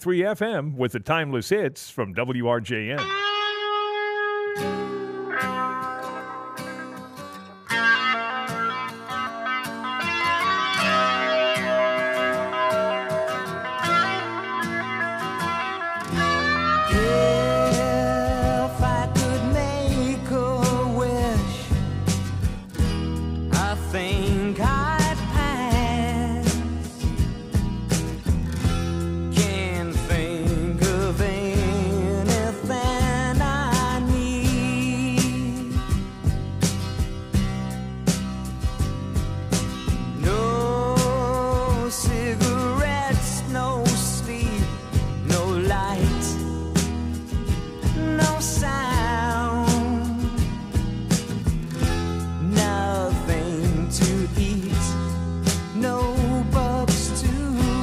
FM with the timeless hits from WRJN. If I could make a wish, I think I'd pass. Can't think of anything I need. No cigarettes, no sleep, no light, no sound, nothing to eat, no books to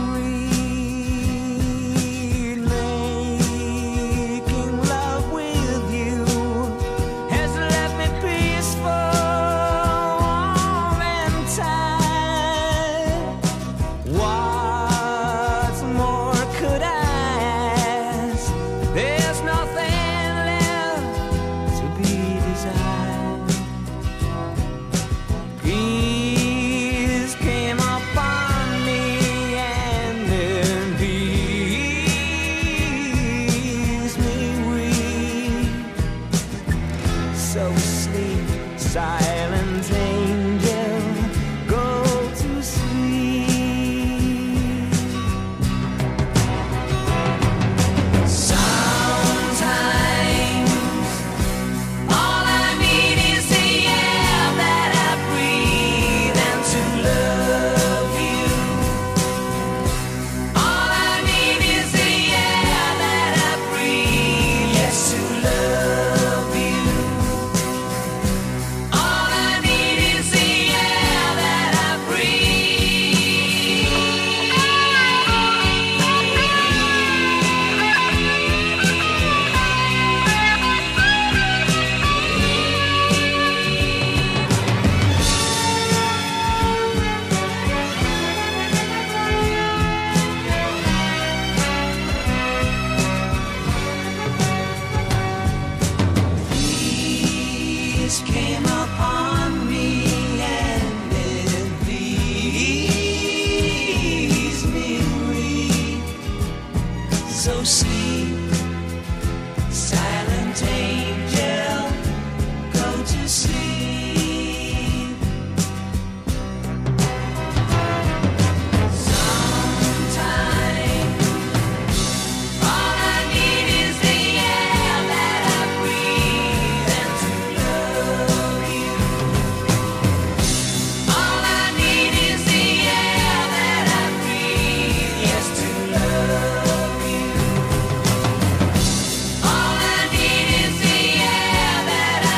read. Making love with you has left me peaceful, warm and tired. What more could I ask? There's nothing left to be desired. Peace came upon me and then peace me weak. So sleep, silent angel, go to sleep. Sometimes all I need is the air that I breathe and to love you. All I need is the air that I breathe, yes, to love you. All I need is the air that I Peace came upon me and it pleased me weak. So sleep, silent angel, go to sleep. Sometimes all I need is the air that I breathe and to love you. All I need is the air that I breathe, yes, to love you. All I need is the air that I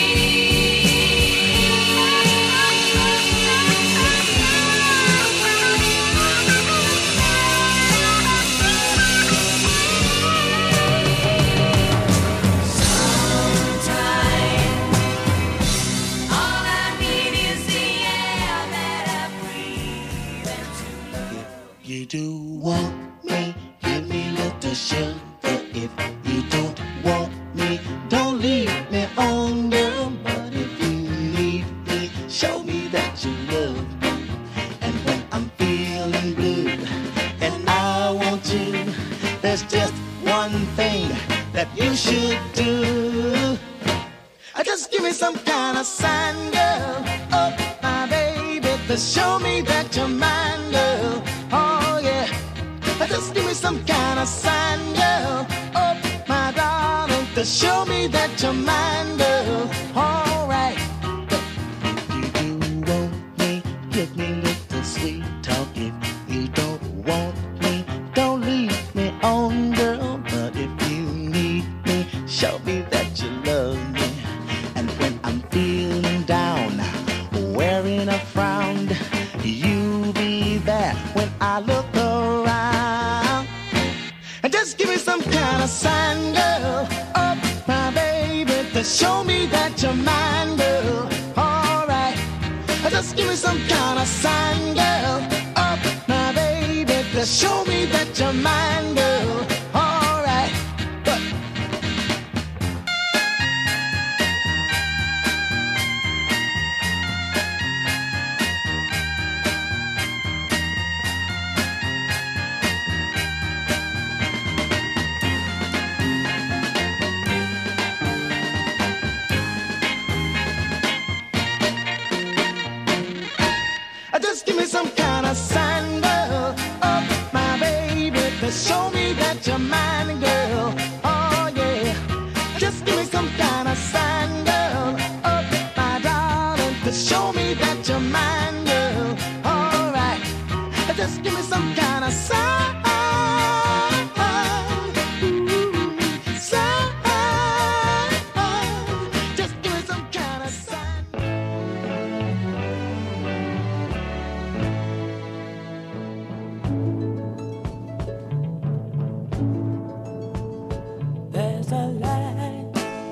If you do want me, give me little sugar. If you don't want me, don't leave me on, girl. But if you need me, show me that you love me. And when I'm feeling blue and I want you, there's just one thing that you should do. Just give me some kind of sign, girl. Oh, my baby, to show me that you're mine, girl. Oh, yeah. Just give me some kind of sign, girl. Oh, my darling, to show me that you're mine, girl. All right. If you do want me, give me little sweet talk. If you don't want me, don't leave me on, girl. But if you need me, show me that you love me. And when I'm feeling down, wearing a frown, you be there when I look around. And just give me some kind of sign, girl. Oh, my baby, to show me that you're mine, girl. All right. Just give me some kind of sign, girl. Oh, my baby, to show me that you're mine, girl. show me that you're mine, girl. Oh yeah, just give me some kind of sign, girl. Oh, my darling, to show me that you're mine, girl. All right, just give me some kind of sign. Just give me some kind of sign. There's a light,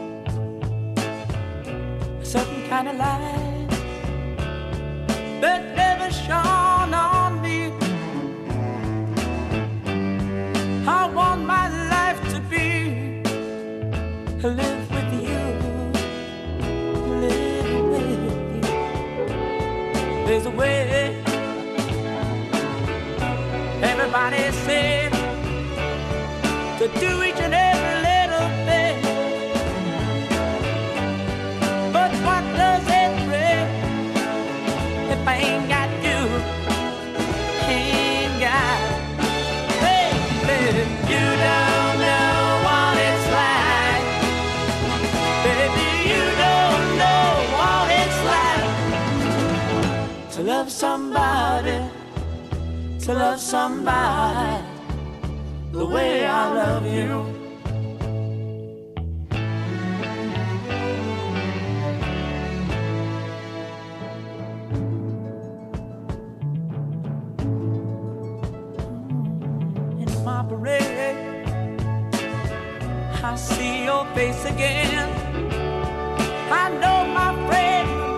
a certain kind of light that never shone on me. I want my life to be live with you, live with you. There's a way. Everybody said to do each and every little thing, but what does it bring if I ain't got you? Ain't got, baby, you don't know what it's like. Baby, you don't know what it's like to love somebody, to love somebody the way I love you. In my parade, I see your face again. I know my friend of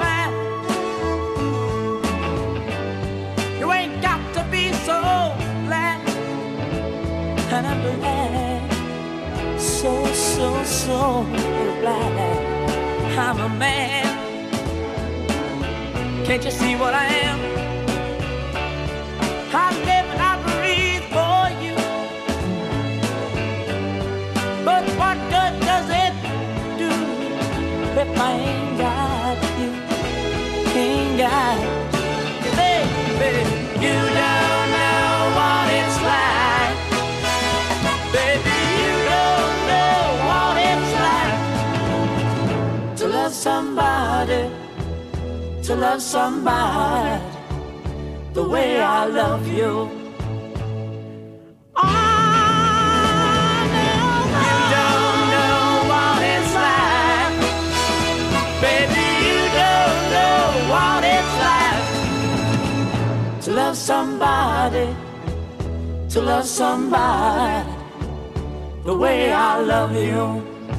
mine. You ain't got to be so glad. And I'm glad, so glad I'm a man. Can't you see what I am? I live and I breathe for you. But what good does it do if I ain't got you? Ain't got you. Baby, you don't know what it's like. Baby, you don't know what it's like to love somebody, to love somebody the way I love you. Oh, no, you don't know what it's like. Baby, you don't know what it's like to love somebody, to love somebody the way I love you.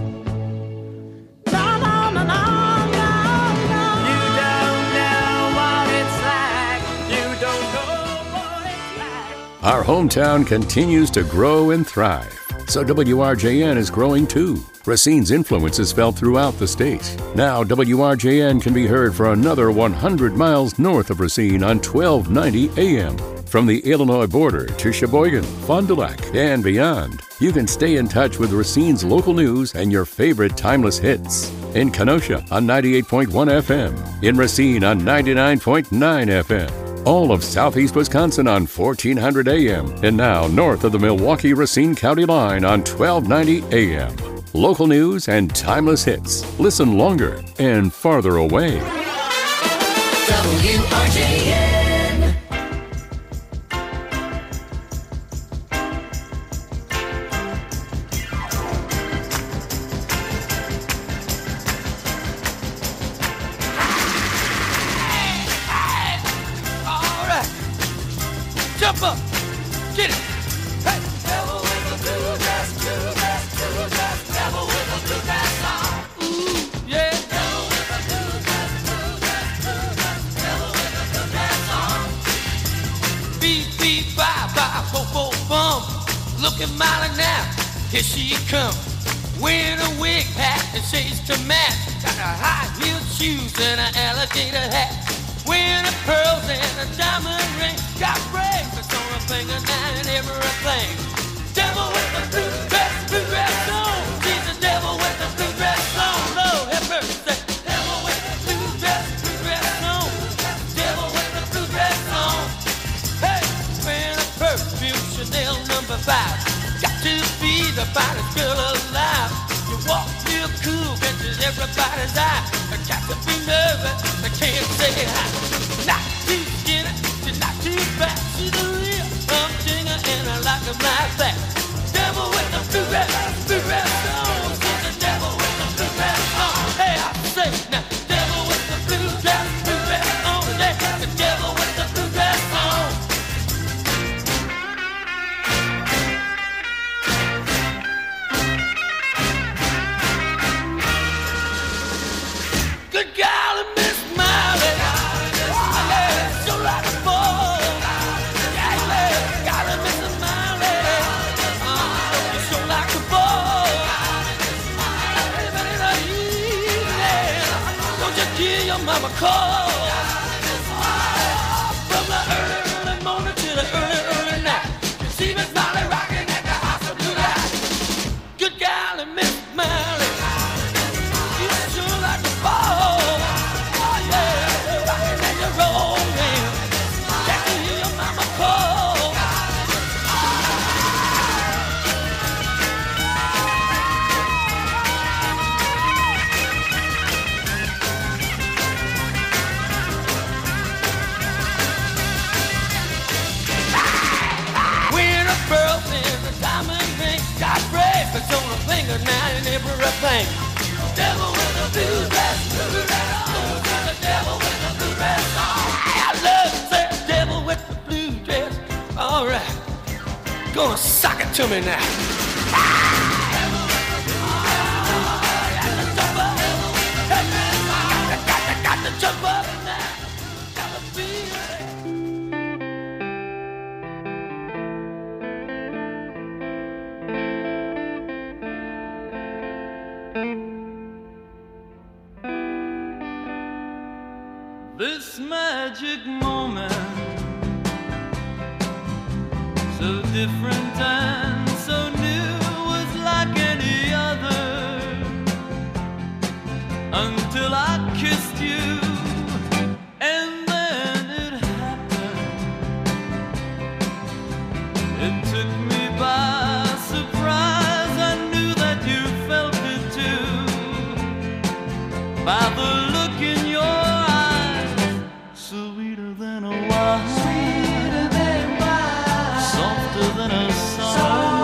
No, no, no, no, no, no. You don't know what it's like. You don't know what it's like. Our hometown continues to grow and thrive, so WRJN is growing too. Racine's influence is felt throughout the state. Now WRJN can be heard for another 100 miles north of Racine on 1290 AM. From the Illinois border to Sheboygan, Fond du Lac, and beyond, you can stay in touch with Racine's local news and your favorite timeless hits. In Kenosha on 98.1 FM, in Racine on 99.9 FM, all of southeast Wisconsin on 1400 AM, and now north of the Milwaukee-Racine County line on 1290 AM. Local news and timeless hits. Listen longer and farther away. WRJN. Jump up, get it. Hey, Devil with a blue dress, blue dress, blue dress. Devil with a blue dress on. ooh, yeah. Devil with a blue dress, blue dress, blue dress. Devil with a blue dress on. Beep, beep, bye, bye, bo, bo, bum. Look at Molly now, here she comes. Wearing a wig hat and shades to match. Got her high-heeled shoes and an alligator hat. Wearing her pearls and a diamond ring. Got bracelets on her finger now and everything. Devil with the blue dress on. She's the devil with the blue dress on. Lord have mercy. Devil with the blue dress, On. Devil with the blue dress on. Hey, wearing a perfume Chanel No. 5. the finest girl alive. You walk real cool, catches everybody's eye. The got to be nervous, I can't say hi. Not too skinny, she's not too fat. She's a real humdinger and I like her like that. Devil with the bluegrass song. She's the devil with the bluegrass song. Hey, I say now, devil with the bluegrass song. Yeah, the devil with the bluegrass song. Good golly, Miss Miley. Oh, yeah, sure like a ball. Yeah, yeah, golly, Miss Miley. You sure like a ball. Don't you hear your mama call? From the early morning to the early night. You see Miss Miley rocking at the house of blue light. Good golly, Miss Miley. You sure like a ball. Oh yeah, you're rocking and you're rolling. Can't you hear your mama call? Wearing a pearl and a diamond ring, got bracelets on her finger now and everything. Devil with a bluegrass song. The devil with the bluegrass song. I love that devil with the blue dress. All right, gonna sock it to me now. Got to jump up now. Gotta be ready. This magic moment, so different and so new, was like any other until I kissed you, and then it happened. It took me by surprise. I knew that you felt it too by the look in your eyes, sweeter than a wine, softer than a song.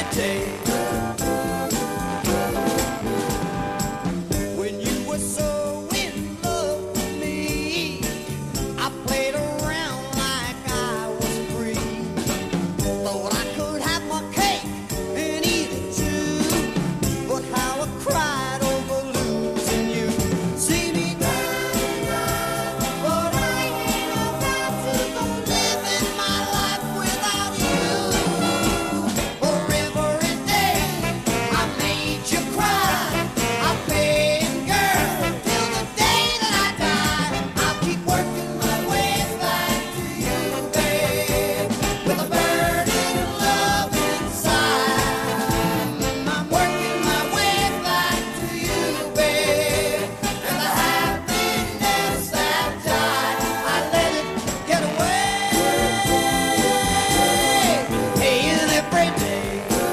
day. When you were so in love with me, I played around like I was free. Thought I could have my cake and eat it too, but how I cried over losing you. See me down, but I ain't about to go living my life without you. For every day I made you cry, I paid girl till the day that I die. I'll keep working my way back to you, babe, with a burning love inside. I'm working my way back to you, babe, and the happiness that died, I let it get away, paying every day.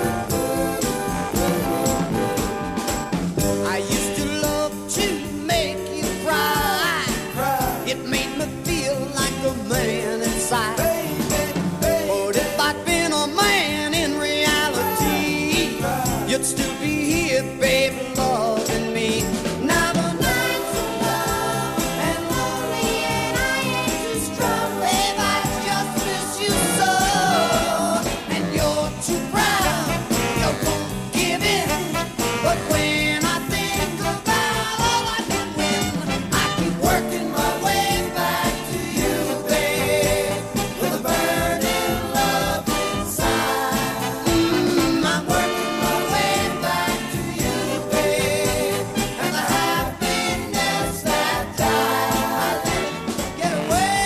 I used to love to make you cry. It made me feel like a man inside. But if I'd been a man in reality, you'd still be here, baby, loving me. Now the nights are long and lonely, and I ain't too strong, babe. I just miss you so. And you're too proud, you won't give in. But when I think about all I can win, I keep working my way back to you, babe, with a burning love inside. I'm working my way back to you, babe, and the happiness that died, I let it get away,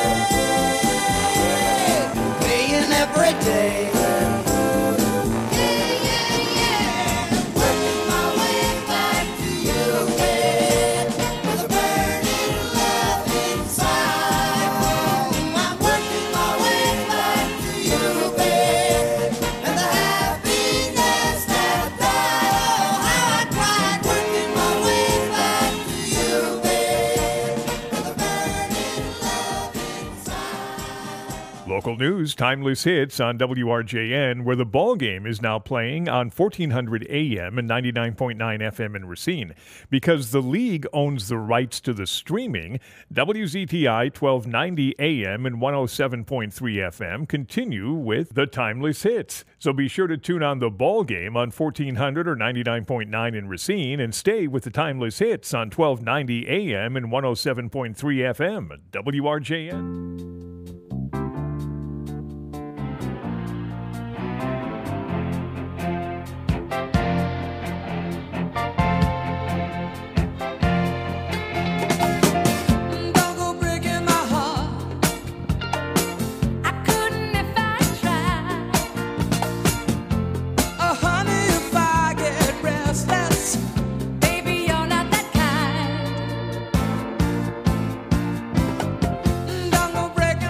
paying every day. Working my way back to you, babe, with a burning love inside. I'm working my way back to you, babe, and the happiness that died. Oh, how I cried, working my way back to you, babe, with a burning love inside. Local news, timeless hits on WRJN, where the ball game is now playing on 1400 AM and 99.9 FM in Racine. Because the league owns the rights to the streaming, WZTI 1290 AM and 107.3 FM continue with the timeless hits. So be sure to tune on the ball game on 1400 or 99.9 in Racine and stay with the timeless hits on 1290 AM and 107.3 FM. WRJN. Don't go breaking my heart. I couldn't if I tried. Oh, honey, if I get restless, Baby, you're not that kind. don't go break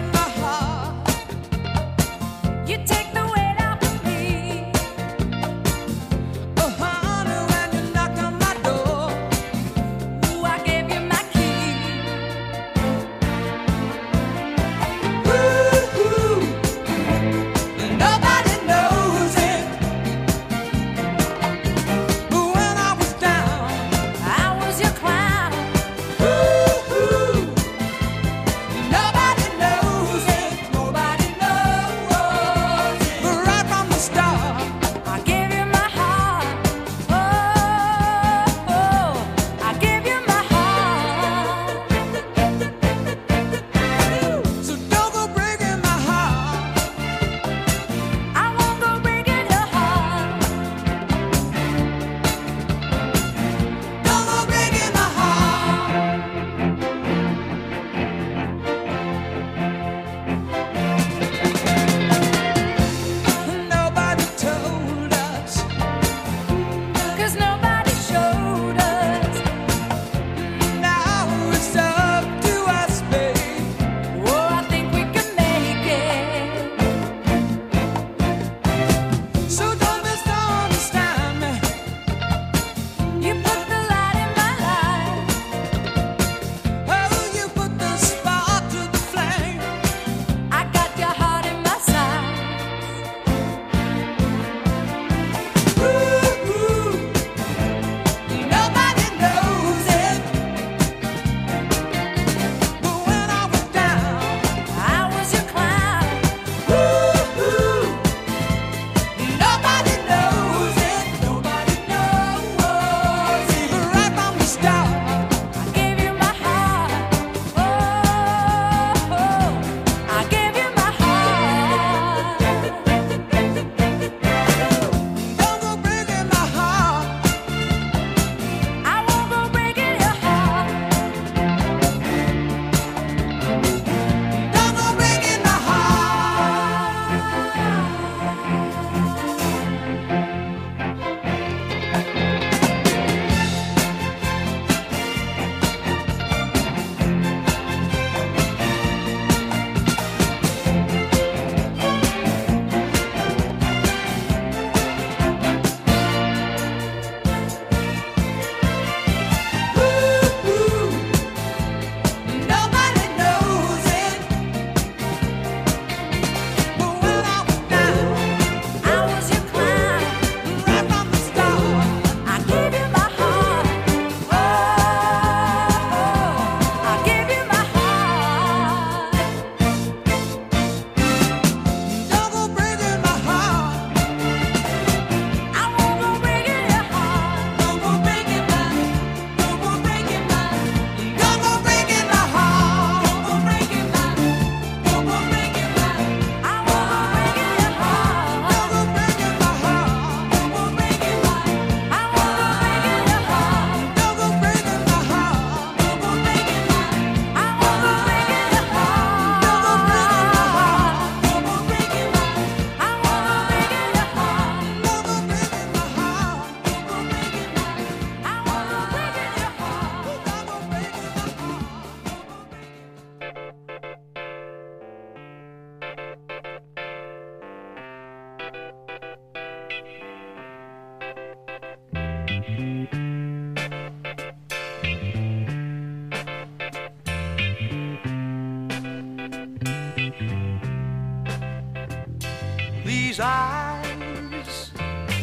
These eyes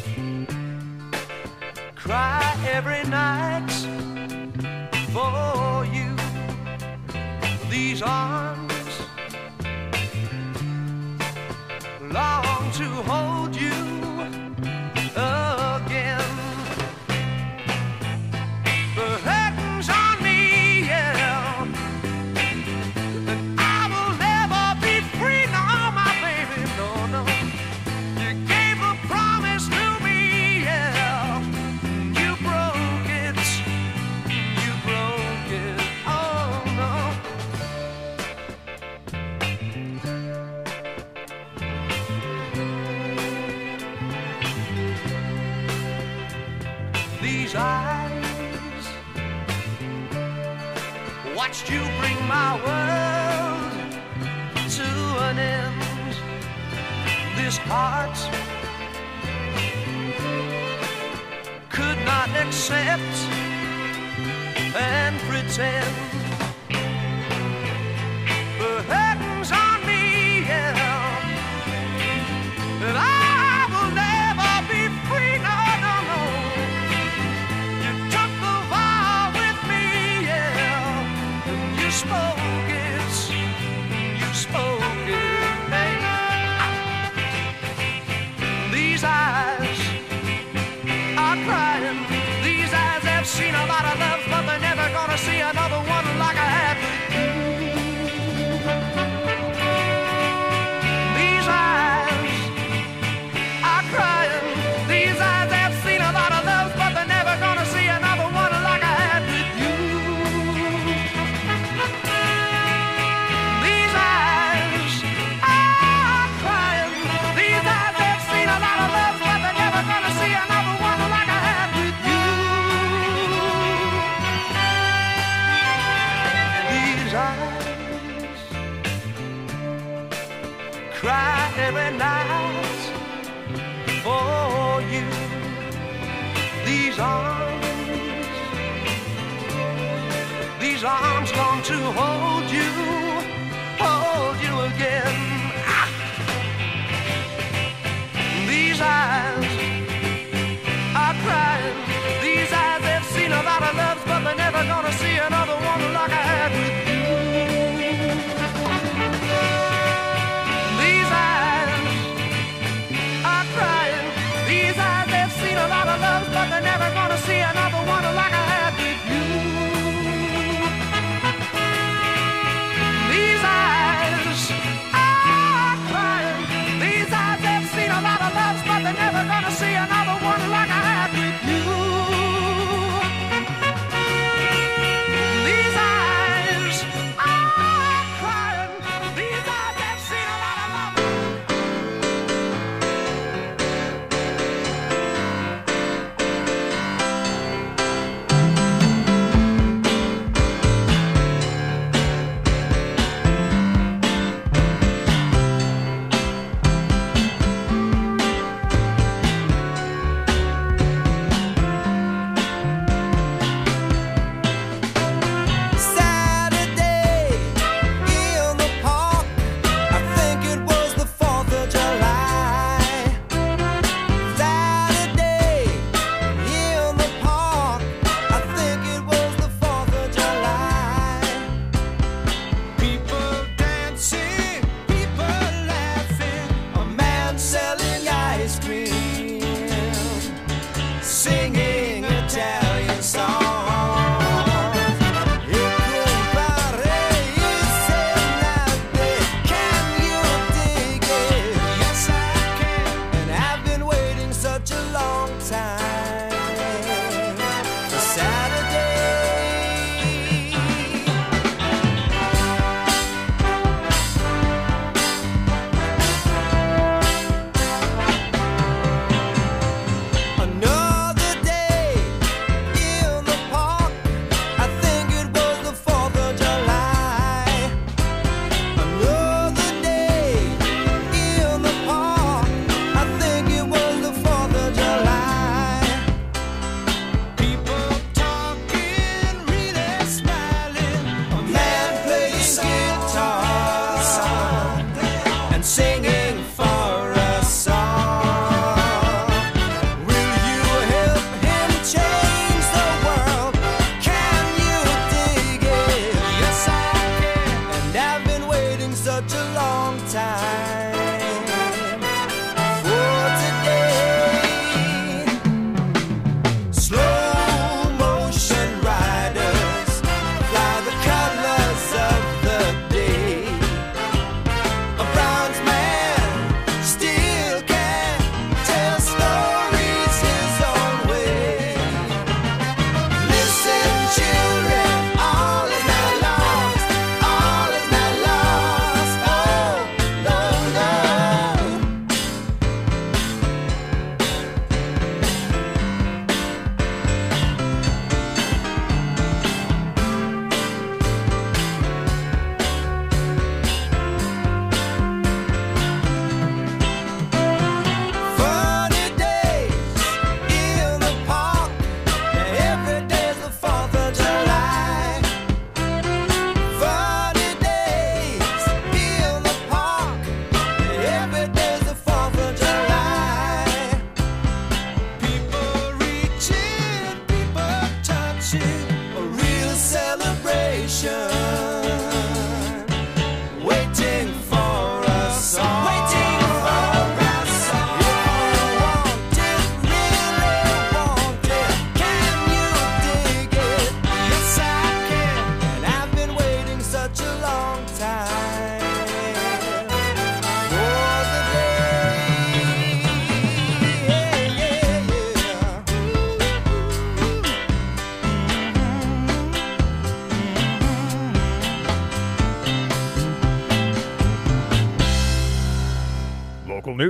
cry every night for you. These arms long to hold you again. The curtains on me, yeah, and I will never be free. No, my baby, no, no. You gave a promise to me, yeah. You broke it. You broke it. Oh no. These eyes watched you bring my world to an end. This heart could not accept and pretend. The curtains on me, yeah, and I will never be free. No, no, no. You took the vow with me, yeah, and you spoke it. You spoke it, baby. These eyes are crying. These eyes have seen a lot of love, but they're never gonna see another one like I had with you. These eyes are crying. These eyes have seen a lot of love, but they're never gonna see another one like I had with you. These eyes are crying. These eyes have seen a lot of love, but they're never gonna see another one like I had with you. These eyes cry every night for you. These arms long to hold you again. Ah! These eyes are crying. These eyes have seen a lot of loves, but they're never gonna see another one like I had with you. These eyes are crying. These eyes have seen a lot of loves, but they're never gonna see another one like I had with you. These eyes are crying. These eyes have seen a lot of loves, but they're never gonna see another one like I had with you. These eyes are crying. These eyes have seen a lot of love.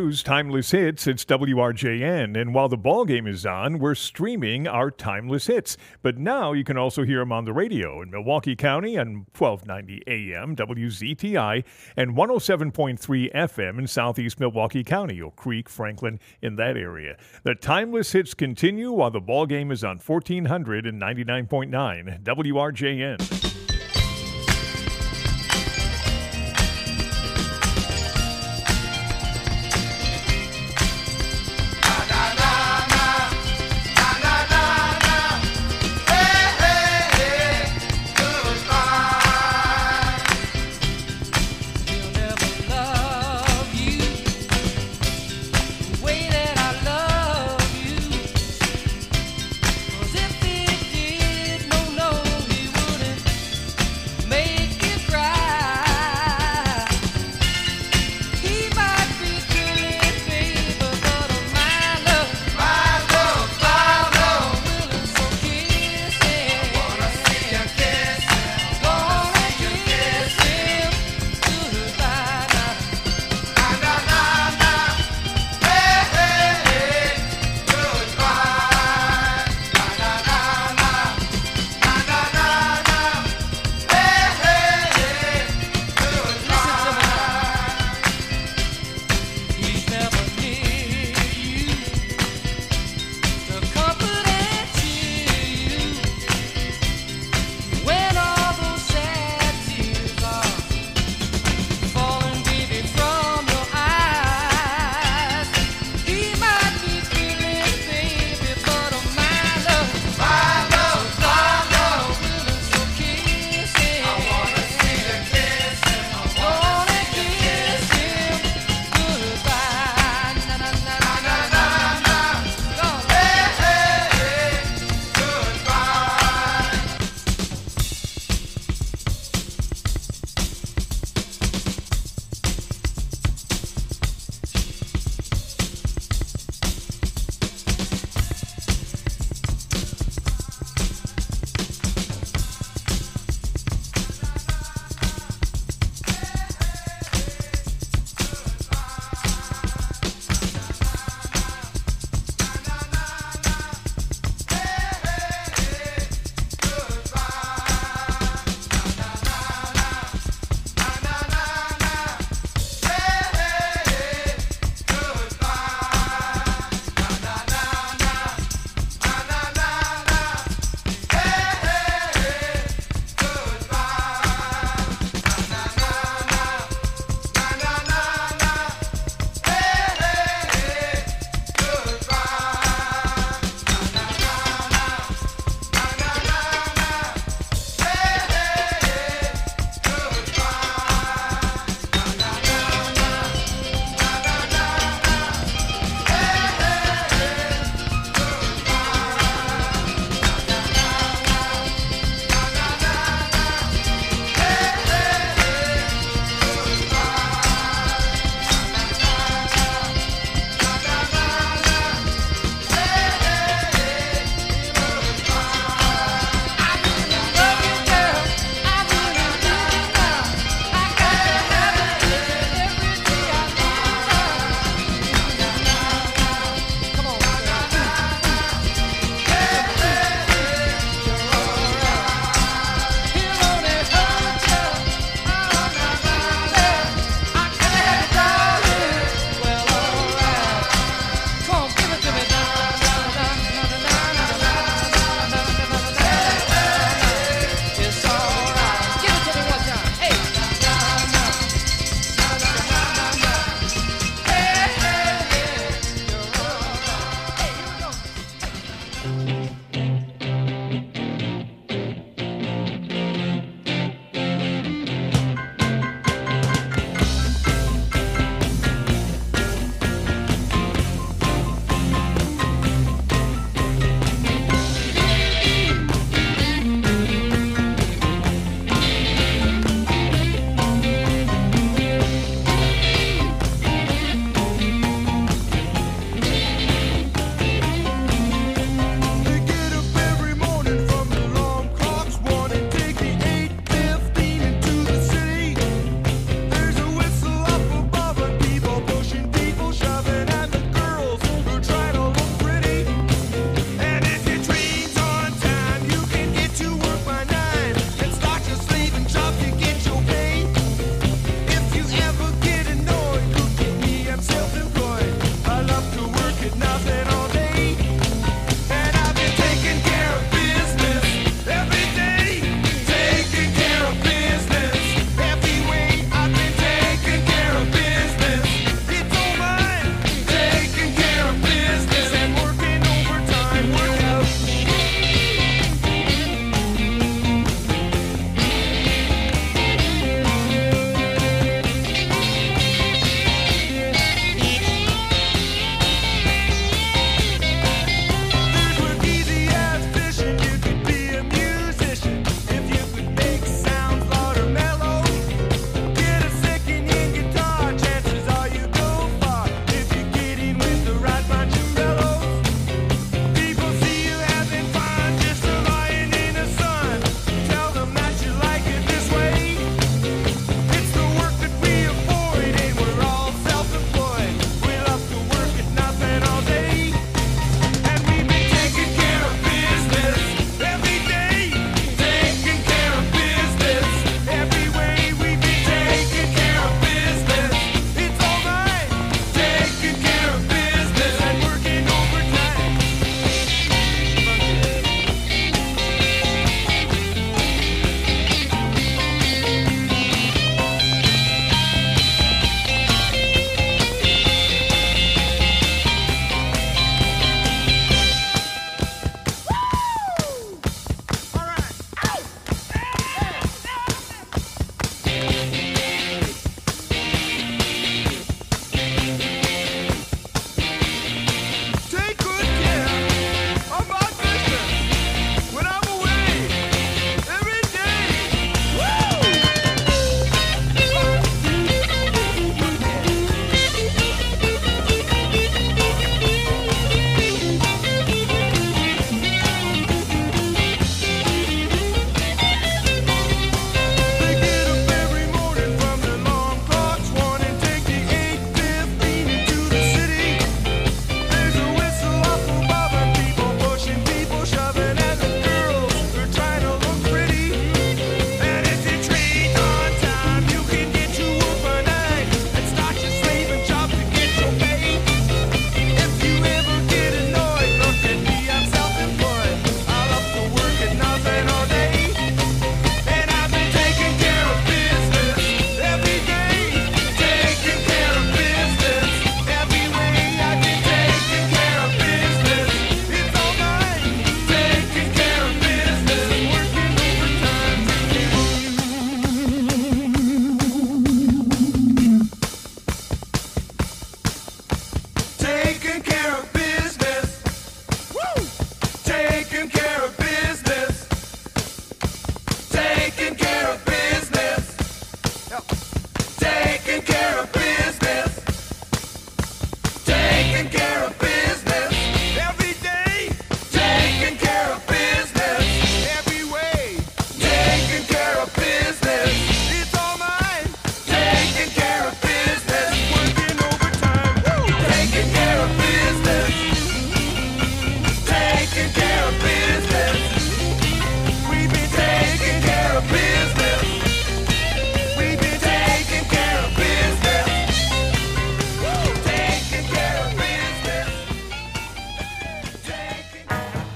news, timeless hits, it's WRJN. And while the ball game is on, we're streaming our timeless hits. But now you can also hear them on the radio in Milwaukee County on 1290 AM, WZTI, and 107.3 FM in southeast Milwaukee County, Oak Creek, Franklin, in that area. The timeless hits continue while the ball game is on 1499.9 WRJN. If he did, no, he wouldn't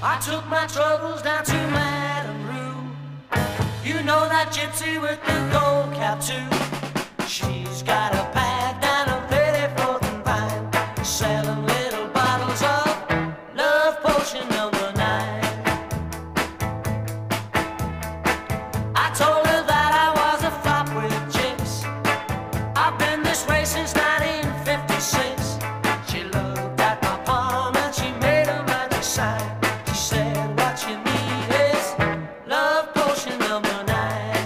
I took my troubles down to Madame Rue. You know that gypsy with the gold cap too. She's got a pad down on 34th and Vine, selling little bottles of love potion number 9. I told her that I was a flop with chicks. I've been this way since 1956. She looked at my palm and she made a magic sign. She said, what you need is love potion number 9.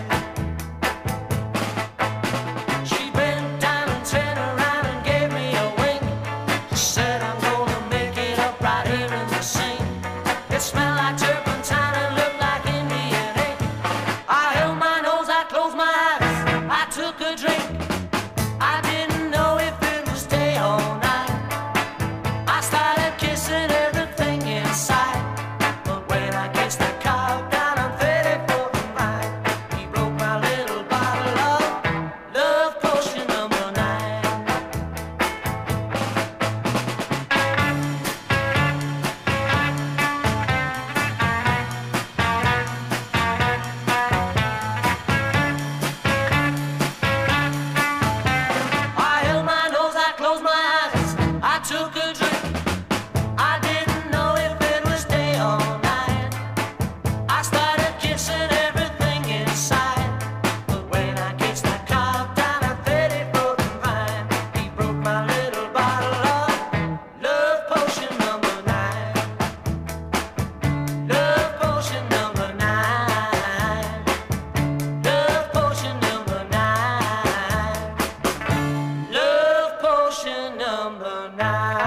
She bent down and turned around and gave me a wink. She said, I'm gonna make it up right here in the sink. It smelled like turpentine and looked like Indian ink. I held my nose, I closed my eyes, I took a drink. I didn't know if it was day or night. I started kissing everything inside. But when I kissed the cow down on 34th and Vine, he broke my little bottle of love potion number 9. I held my nose, I closed my eyes, I took a drink. I didn't know if it was day or night. I started kissing everything inside. But when I kissed that cow down at 34th and Vine, he broke my little bottle of love potion number 9. Love potion number 9. Love potion number 9. Love potion number 9.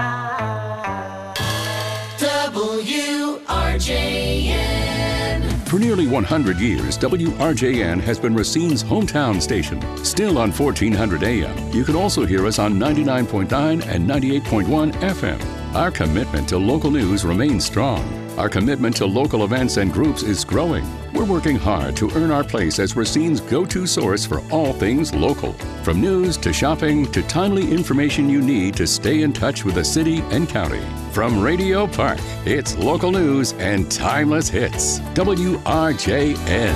WRJN. For nearly 100 years, WRJN has been Racine's hometown station. Still on 1400 AM, you can also hear us on 99.9 and 98.1 FM. Our commitment to local news remains strong. Our commitment to local events and groups is growing. We're working hard to earn our place as Racine's go-to source for all things local. From news to shopping to timely information you need to stay in touch with the city and county. From Radio Park, it's local news and timeless hits. WRJN.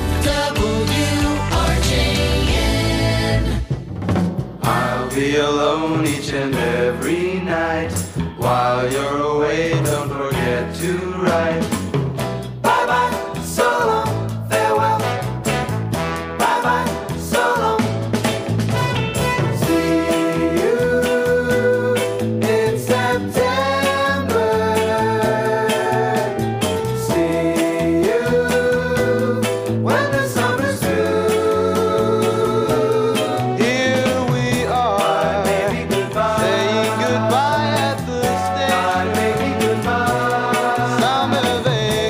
WRJN. I'll be alone each and every night. While you're away, don't forget to write. Bye bye, so long, farewell. Bye bye, so long. See you in September. See you when the summer's through. Here we are, saying goodbye at the station. Summer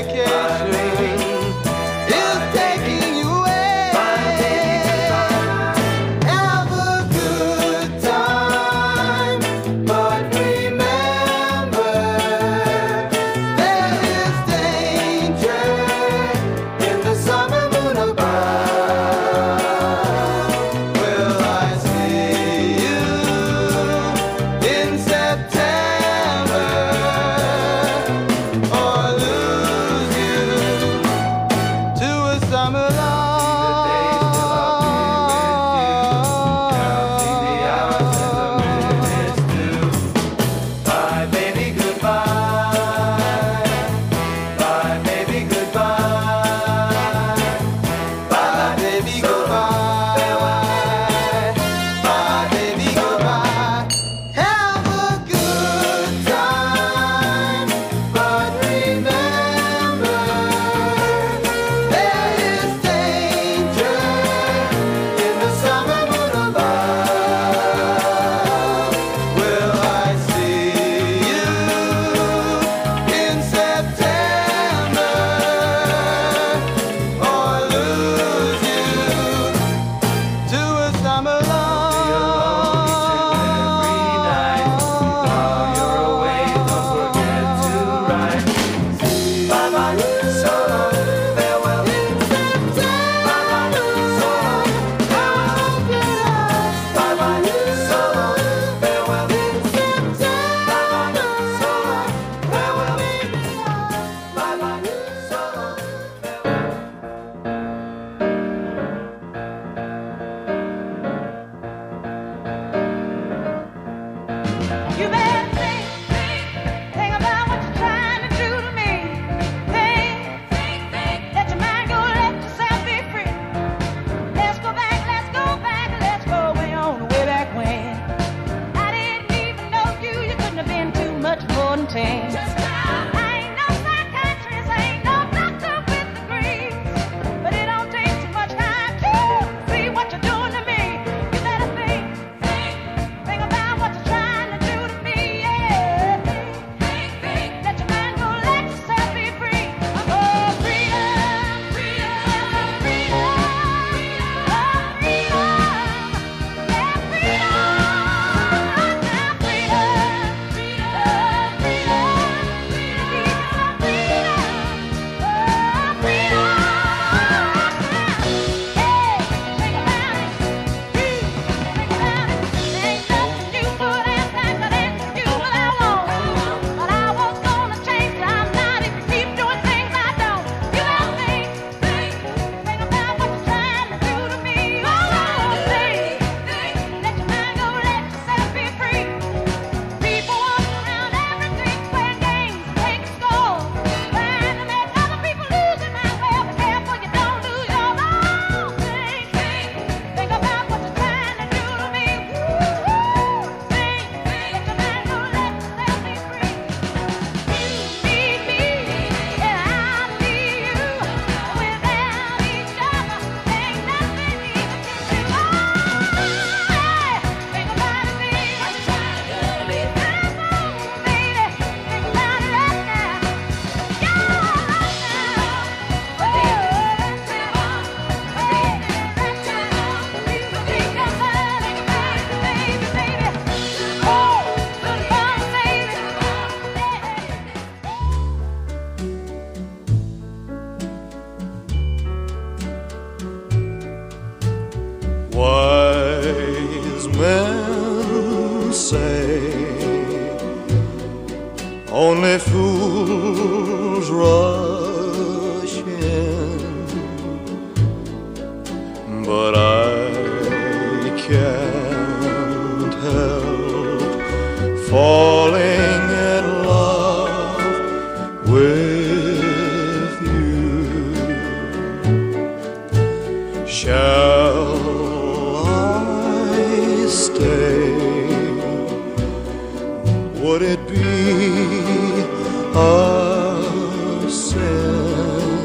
it be a sin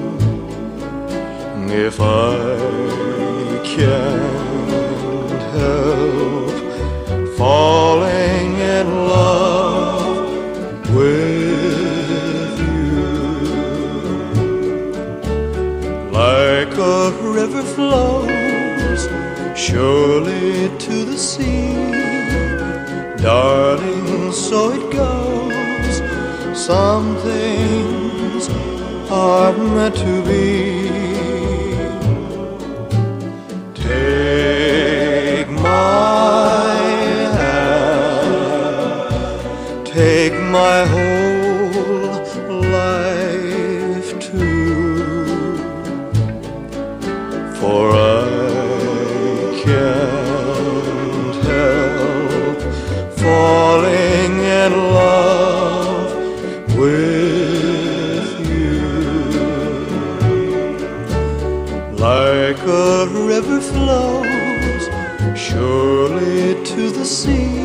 if I can't help falling in love with you? Like a river flows surely to the sea, darling, so it goes. Some things are meant to be. Take my hand, take my whole life too, for I can't help falling in love with you. Like a river flows surely to the sea,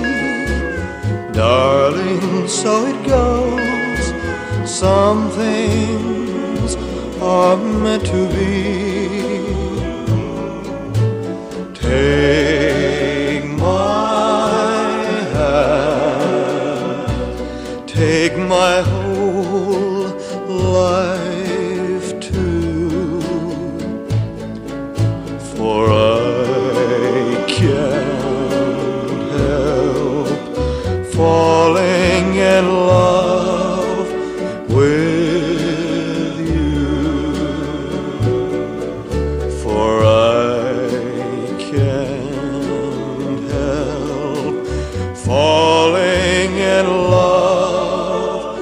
darling, so it goes. Some things are meant to be. Take my hand, take my whole life too, for I can't help falling in love with you, for I can't help falling in love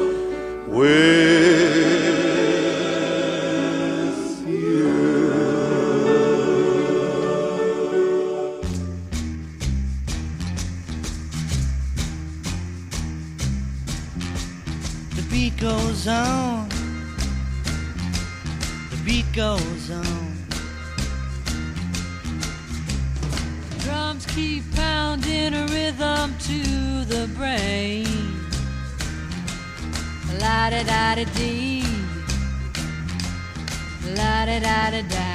with you. The beat goes on, the beat goes on. Drums keep pounding a rhythm to the brain. La-da-da-da-dee, la-da-da-da-da.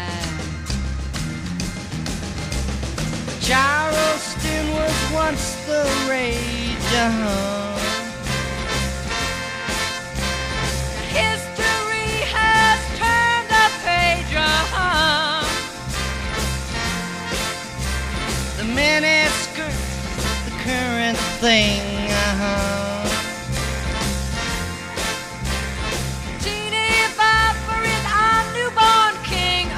Charleston was once the rage, History has turned a page, The miniskirt, the current thing, Teeny Bopper is our newborn king,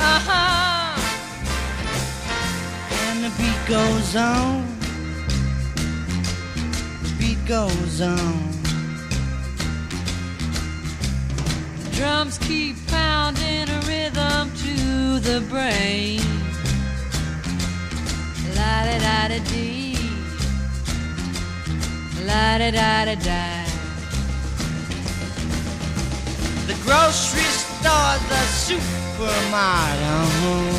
And the beat goes on, the beat goes on. Drums keep pounding a rhythm to the brain. La-da-da-da-dee, la-da-da-da-da. The grocery store, the supermarket,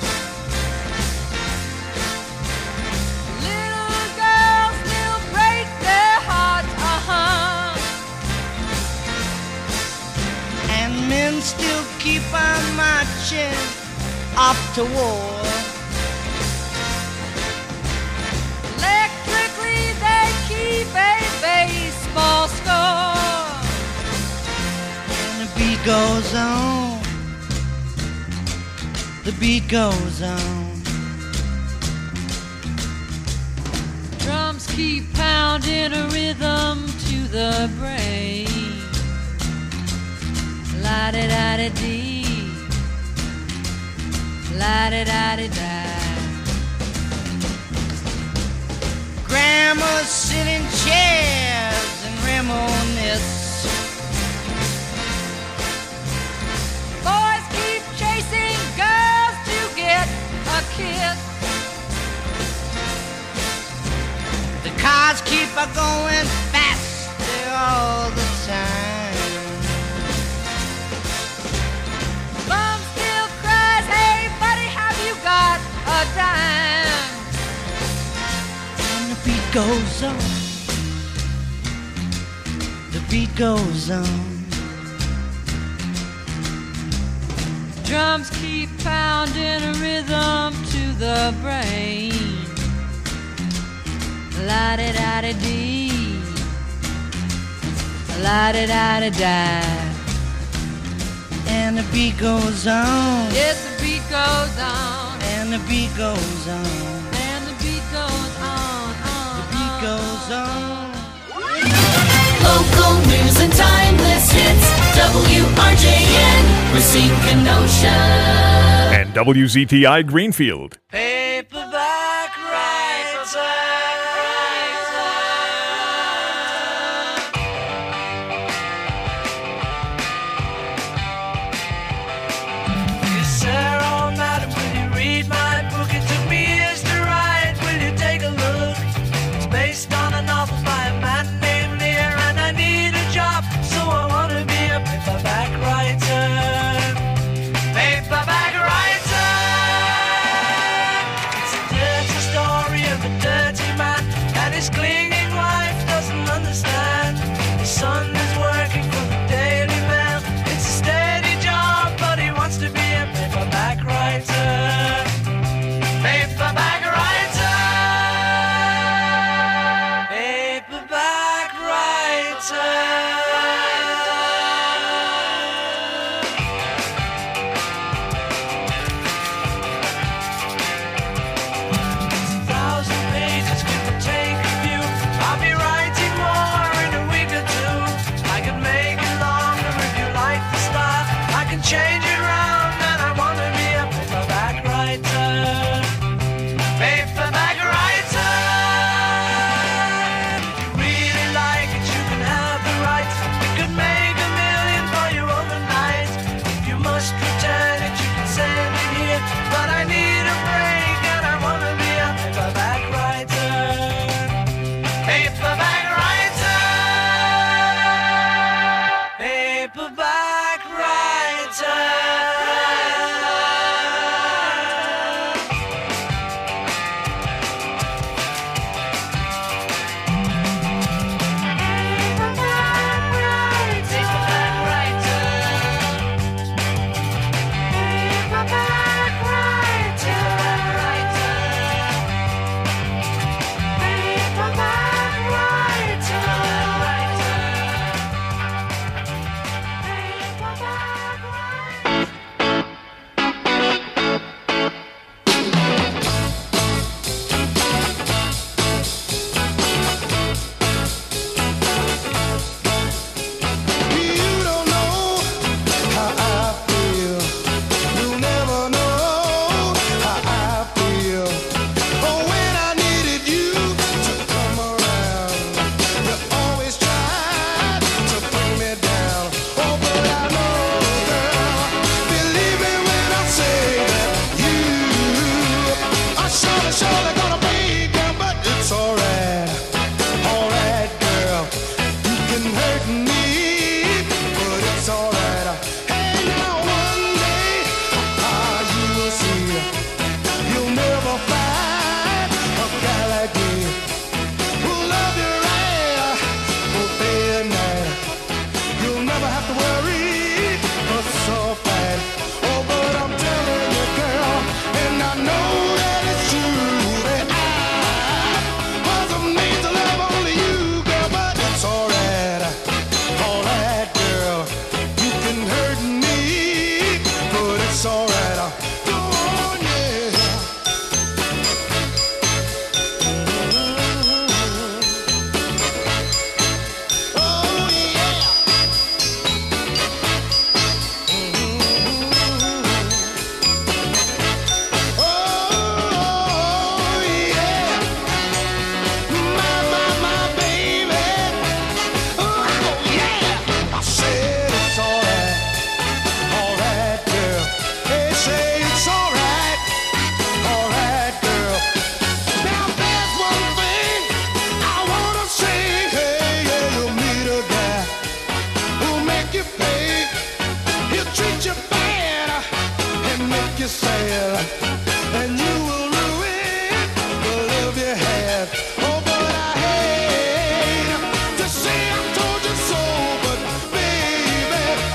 Little girls still break their hearts, And men still keep on marching off to war. Electrically they keep a baseball score. And the beat goes on, the beat goes on. Drums keep pounding a rhythm to the brain. La-da-da-da-dee, la-da-da-da-da. Grandmas sit in chairs and reminisce. Boys keep chasing girls to get a kiss. The cars keep a going faster all the time. Mom still cries, hey buddy, have you got a dime? And the beat goes on, beat goes on. Drums keep pounding a rhythm to the brain. La-di-da-di-dee, la-di-da-di-da. And the beat goes on. Yes, the beat goes on, And the beat goes on. and the beat goes on, The beat goes on. Local news and timeless hits. WRJN, Racine, Kenosha. And WZTI Greenfield. Paperback writer. Yes, sir, oh, madam, will you read my book? It took me years to write. Will you take a look? It's based on a novel by a man named Lear, and I need a job, so I want to be a paperback writer. Paperback writer. It's a dirty story of a dirty man, and his clinging wife doesn't understand. His son is working for the Daily Mail. It's a steady job, but he wants to be a paperback writer. Paperback writer. Paperback writer. Thousand pages could take a few. I'll be writing more in a week or two. I can make it longer if you like the style. I can change it round, and I want to be a paperback writer. Paperback writer. If you really like it, you can have the rights. We could make $1 million for you overnight. If you must return it, you can send it here. But I need a break, and I want to be a paperback writer. Paperback writer. Paperback writer.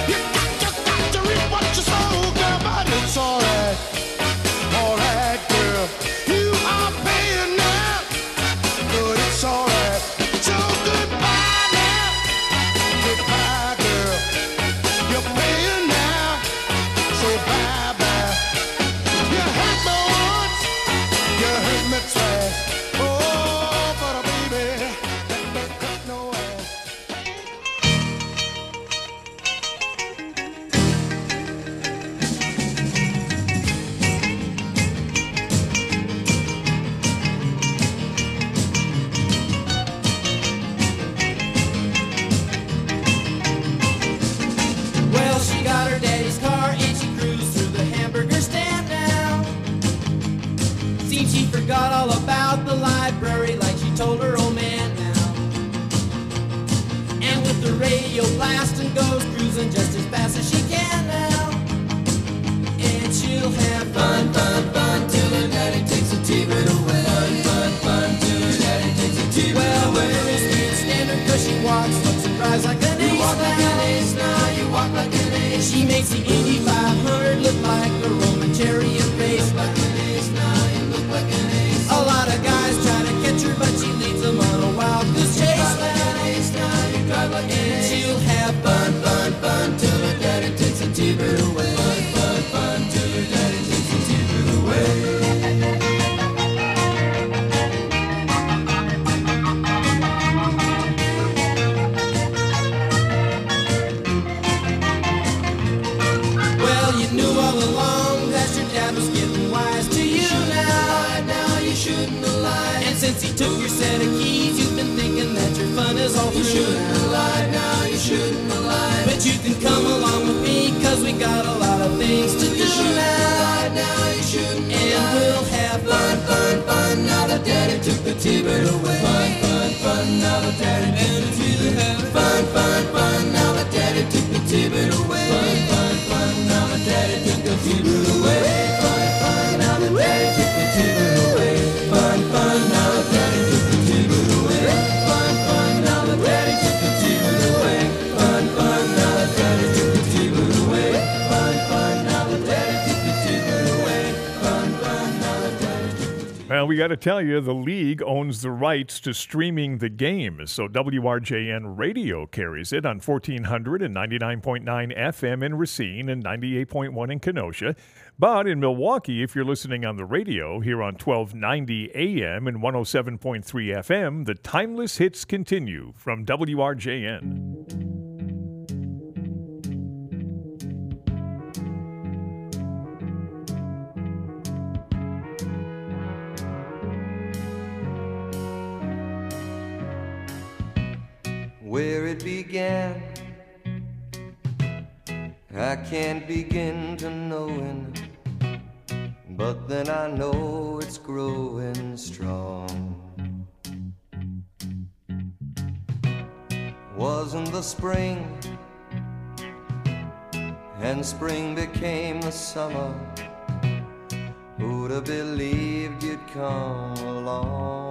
You just got to reap what you sow, girl, but it's alright, girl. You are paying now, but it's alright. So goodbye now, goodbye, girl. You're paying now, so bye bye. You hurt me once, you hurt me twice. Oh, but baby, that don't cut no ass. Well, she got her daddy's car and she cruised through the hamburger stand now. Seems she forgot all about the library like she told her old man now. And with the radio blasting goes cruising just as fast as she can now. And she'll have fun, fun, fun till her daddy takes a T-bird away. Fun, fun, fun till her daddy takes a T-bird away. Well, the girls can't stand her 'cause she walks, looks and cries like an ace. You walk like an ace now, you walk like an ace. She makes the Indy 500 look like a Roman chariot race. Like an ace now, you look like an ace. A lot of guys try to catch her, but she leads them on a wild goose chase. You drive like an ace now, you drive like an ace. And she'll have fun, fun, fun till her daddy takes a T-bird away. Fun, fun, fun till her daddy takes a T-bird away. Well, you knew all along that your dad was getting wise to you now. Now you shouldn't have lied. And since he took your set of keys, you've been thinking that your fun is all through. You shouldn't have lied. Now you shouldn't have lied. But you can come along with me 'cause we got a lot of things to do now. Now you shouldn't have lied. And we'll have fun, fun, fun. Now that daddy took the T-bird away. Fun, fun, fun. Now that daddy took the T-bird away. Fun, fun, fun. Now that daddy took the T-bird away. Fun, fun, fun. Now that daddy took the T-bird away. Fun, fun. Now that daddy took the T-bird away. Fun, fun. Now that daddy took the T-bird away. Fun, fun. Now that daddy took the T-bird away. Fun, fun. Now that daddy took the T-bird away. Fun, fun. Now that daddy took the T-bird away. Fun, fun. Now that daddy took the T-bird. Well, we got to tell you, the league owns the rights to streaming the game, so WRJN Radio carries it on 1400 and 99.9 FM in Racine and 98.1 in Kenosha. But in Milwaukee, if you're listening on the radio here on 1290 AM and 107.3 FM, the timeless hits continue from WRJN. Where it began, I can't begin to knowing, but then I know it's growing strong. Wasn't the spring, and spring became the summer. Who'd have believed you'd come along?